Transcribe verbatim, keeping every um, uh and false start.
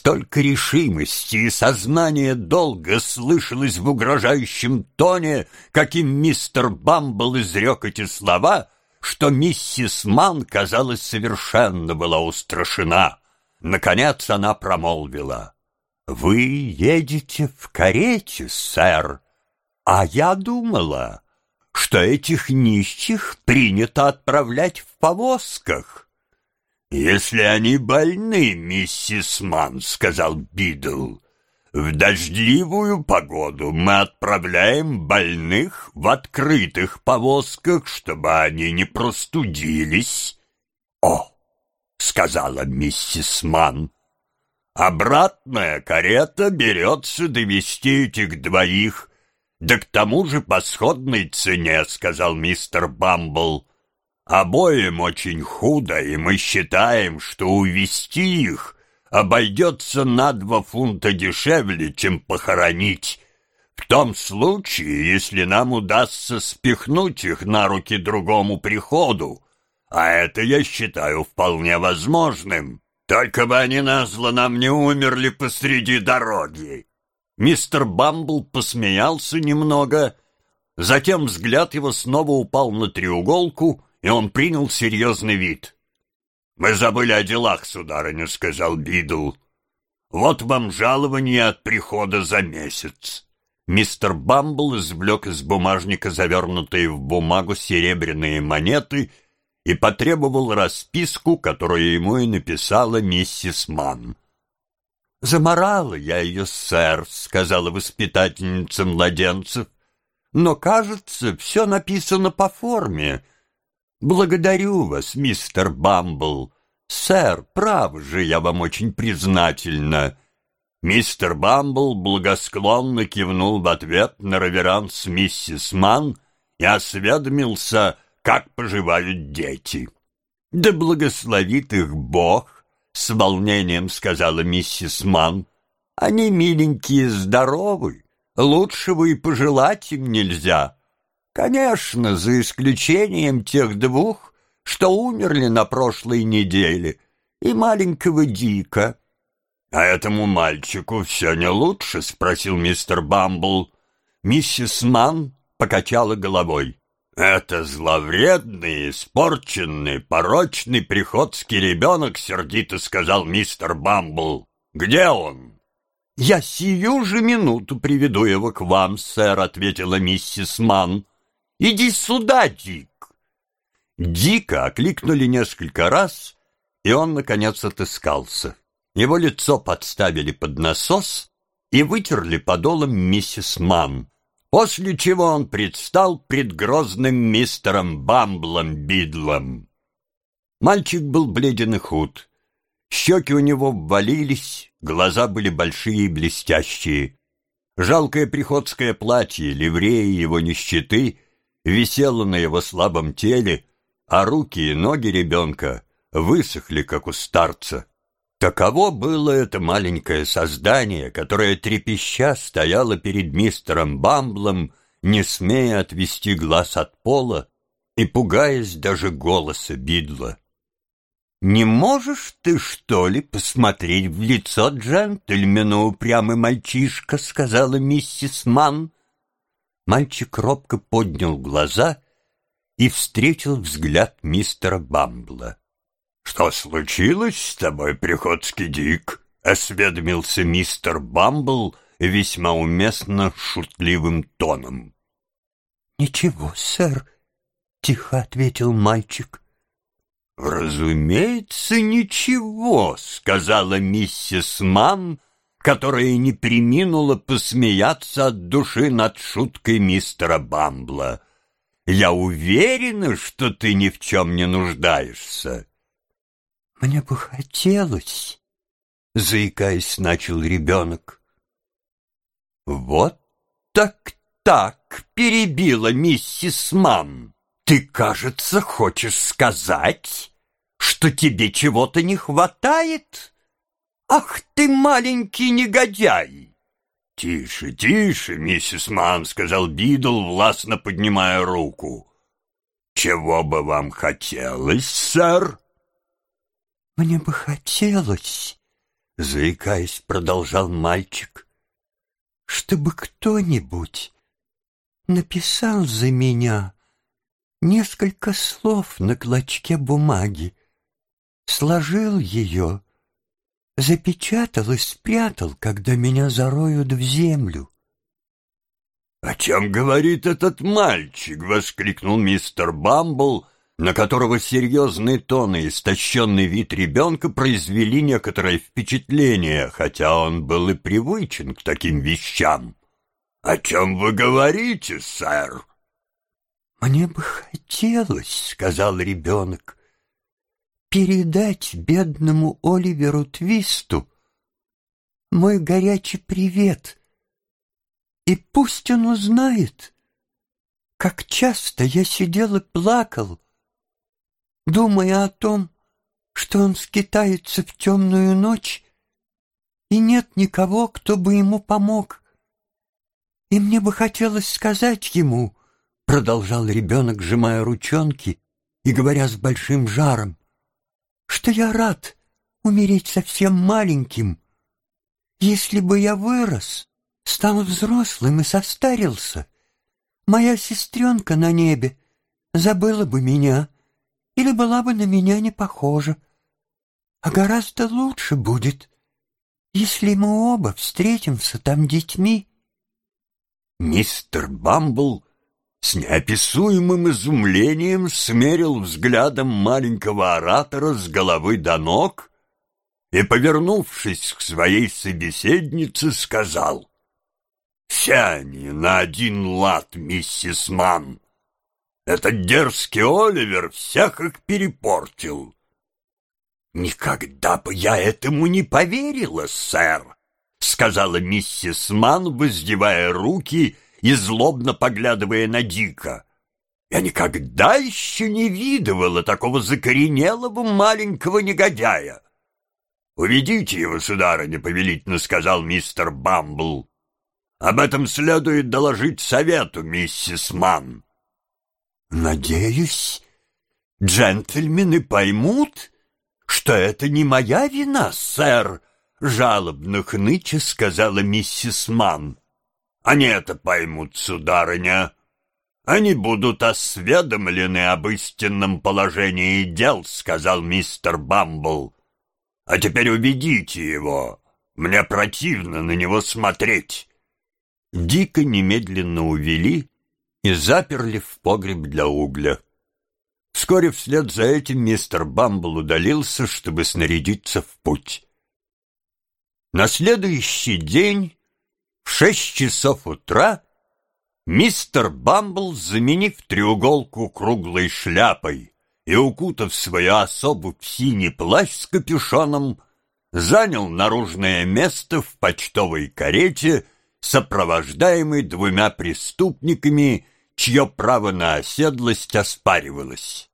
Столько решимости и сознания долга слышалось в угрожающем тоне, каким мистер Бамбл изрек эти слова, что миссис Манн, казалось, совершенно была устрашена. Наконец она промолвила: «Вы едете в карете, сэр, а я думала, что этих нищих принято отправлять в повозках». «Если они больны, миссис Манн, — сказал Бидл, — в дождливую погоду мы отправляем больных в открытых повозках, чтобы они не простудились». «О, — сказала миссис Манн, — обратная карета берется довести этих двоих, да к тому же по сходной цене, — сказал мистер Бамбл. Обоим очень худо, и мы считаем, что увезти их обойдется на два фунта дешевле, чем похоронить. В том случае, если нам удастся спихнуть их на руки другому приходу, а это я считаю вполне возможным. Только бы они назло нам не умерли посреди дороги». Мистер Бамбл посмеялся немного, затем взгляд его снова упал на треуголку, и он принял серьезный вид. «Мы забыли о делах, сударыня, — сказал Бидл. Вот вам жалование от прихода за месяц». Мистер Бамбл извлек из бумажника завернутые в бумагу серебряные монеты и потребовал расписку, которую ему и написала миссис Манн. «Заморала я ее, сэр, — сказала воспитательница младенцев, — но, кажется, все написано по форме. Благодарю вас, мистер Бамбл. Сэр, право же, я вам очень признательна». Мистер Бамбл благосклонно кивнул в ответ на реверанс миссис Манн и осведомился, как поживают дети. «Да благословит их Бог!» — с волнением сказала миссис Манн. «Они миленькие и здоровы, лучшего и пожелать им нельзя. Конечно, за исключением тех двух, что умерли на прошлой неделе, и маленького Дика». «А этому мальчику все не лучше?» — спросил мистер Бамбл. Миссис Манн покачала головой. «Это зловредный, испорченный, порочный приходский ребенок, — сердито сказал мистер Бамбл. — Где он?» «Я сию же минуту приведу его к вам, сэр, — ответила миссис Манн. — Иди сюда, Дик». Дика окликнули несколько раз, и он, наконец, отыскался. Его лицо подставили под насос и вытерли подолом миссис Манн, после чего он предстал пред грозным мистером Бамблом Бидлом. Мальчик был бледен и худ. Щеки у него ввалились, глаза были большие и блестящие. Жалкое приходское платье, ливрея его нищеты, висело на его слабом теле, а руки и ноги ребенка высохли, как у старца. Таково было это маленькое создание, которое трепеща стояло перед мистером Бамблом, не смея отвести глаз от пола и пугаясь даже голоса Бидла. «Не можешь ты, что ли, посмотреть в лицо джентльмена, упрямый мальчишка?» — сказала миссис Манн. Мальчик робко поднял глаза и встретил взгляд мистера Бамбла. «Что случилось с тобой, приходский Дик?» — осведомился мистер Бамбл весьма уместно шутливым тоном. «Ничего, сэр», — тихо ответил мальчик. «Разумеется, ничего», — сказала миссис Манн, которая не преминула посмеяться от души над шуткой мистера Бамбла. «Я уверена, что ты ни в чем не нуждаешься». «Мне бы хотелось», — заикаясь, начал ребенок. «Вот так-так», — перебила миссис Манн. «Ты, кажется, хочешь сказать, что тебе чего-то не хватает? Ах ты, маленький негодяй!» «Тише, тише, миссис Манн», — сказал Бидл, властно поднимая руку. «Чего бы вам хотелось, сэр?» «Мне бы хотелось, заикаясь, продолжал мальчик, чтобы кто-нибудь написал за меня несколько слов на клочке бумаги, сложил ее, запечатал и спрятал, когда меня зароют в землю. «О чем говорит этот мальчик?» — воскликнул мистер Бамбл, на которого серьезный тон и истощенный вид ребенка произвели некоторое впечатление, хотя он был и привычен к таким вещам. «О чем вы говорите, сэр?» «Мне бы хотелось, — сказал ребенок, — передать бедному Оливеру Твисту мой горячий привет, и пусть он узнает, как часто я сидел и плакал, думая о том, что он скитается в темную ночь, и нет никого, кто бы ему помог. И мне бы хотелось сказать ему, — продолжал ребенок, сжимая ручонки и говоря с большим жаром, — что я рад умереть совсем маленьким. Если бы я вырос, стал взрослым и состарился, моя сестренка на небе забыла бы меня или была бы на меня не похожа. А гораздо лучше будет, если мы оба встретимся там детьми». Мистер Бамбл с неописуемым изумлением смерил взглядом маленького оратора с головы до ног и, повернувшись к своей собеседнице, сказал: «Все они на один лад, миссис Манн. Этот дерзкий Оливер всех их перепортил». «Никогда бы я этому не поверила, сэр», — сказала миссис Манн, воздевая руки и злобно поглядывая на Дика. «Я никогда еще не видывала такого закоренелого маленького негодяя». «Уведите его, сударыня», — повелительно сказал мистер Бамбл. «Об этом следует доложить совету, миссис Манн». «Надеюсь, джентльмены поймут, что это не моя вина, сэр», — жалобно хныча сказала миссис Манн. «Они это поймут, сударыня. Они будут осведомлены об истинном положении дел», — сказал мистер Бамбл. «А теперь уведите его. Мне противно на него смотреть». Дика немедленно увели и заперли в погреб для угля. Вскоре вслед за этим мистер Бамбл удалился, чтобы снарядиться в путь. На следующий день в шесть часов утра мистер Бамбл, заменив треуголку круглой шляпой и укутав свою особу в синий плащ с капюшоном, занял наружное место в почтовой карете, сопровождаемый двумя преступниками, чье право на оседлость оспаривалось.